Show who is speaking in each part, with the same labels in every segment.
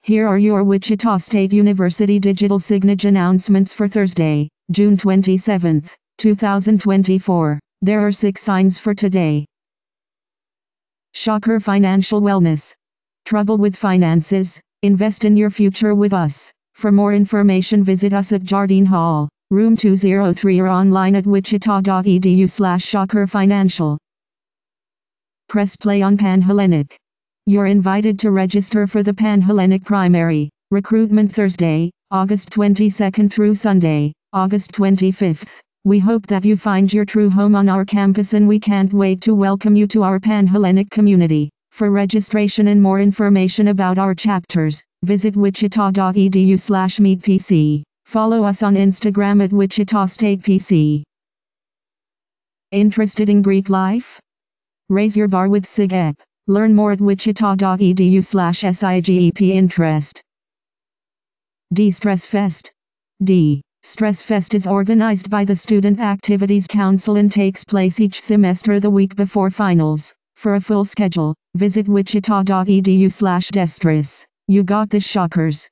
Speaker 1: Here are your Wichita State University digital signage announcements for Thursday, June 27, 2024. There are 6 signs for today. Shocker Financial Wellness. Trouble with finances? Invest in your future with us. For more information, visit us at Jardine Hall, room 203, or online at wichita.edu/shockerfinancial. Press play on Panhellenic. You're invited to register for the Panhellenic Primary Recruitment Thursday, August 22nd through Sunday, August 25th. We hope that you find your true home on our campus, and we can't wait to welcome you to our Panhellenic community. For registration and more information about our chapters, visit wichita.edu/meetpc. Follow us on Instagram at Wichita State PC. Interested in Greek life? Raise your bar with SIGEP. Learn more at wichita.edu/SIGEP interest. D-Stress Fest. D-Stress Fest is organized by the Student Activities Council and takes place each semester the week before finals. For a full schedule, visit wichita.edu/destress. You got this, Shockers.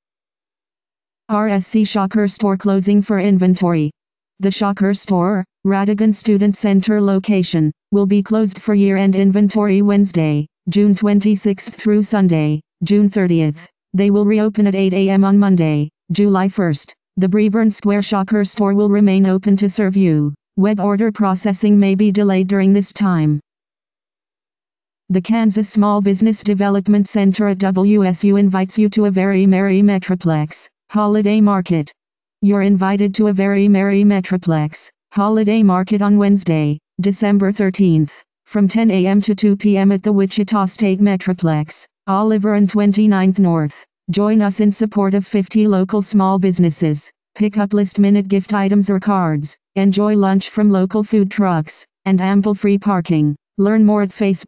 Speaker 1: RSC Shocker Store closing for inventory. The Shocker Store, Radigan Student Center location, will be closed for year-end inventory Wednesday, June 26 through Sunday, June 30th. They will reopen at 8 a.m. on Monday, July 1st. The Breburn Square Shocker Store will remain open to serve you. Web order processing may be delayed during this time. The Kansas Small Business Development Center at WSU invites you to a very merry Metroplex holiday market. You're invited to a very merry Metroplex holiday market on Wednesday, December 13th, from 10 a.m. to 2 p.m. at the Wichita State Metroplex, Oliver and 29th North. Join us in support of 50 local small businesses. Pick up last-minute gift items or cards. Enjoy lunch from local food trucks, and ample free parking. Learn more at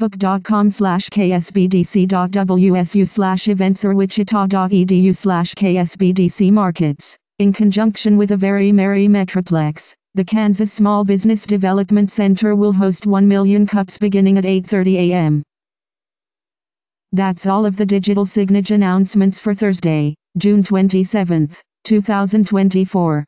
Speaker 1: facebook.com/ksbdc.wsu/events or wichita.edu/ksbdcmarkets. In conjunction with a very merry Metroplex, the Kansas Small Business Development Center will host 1 million cups beginning at 8:30 a.m. That's all of the digital signage announcements for Thursday, June 27, 2024.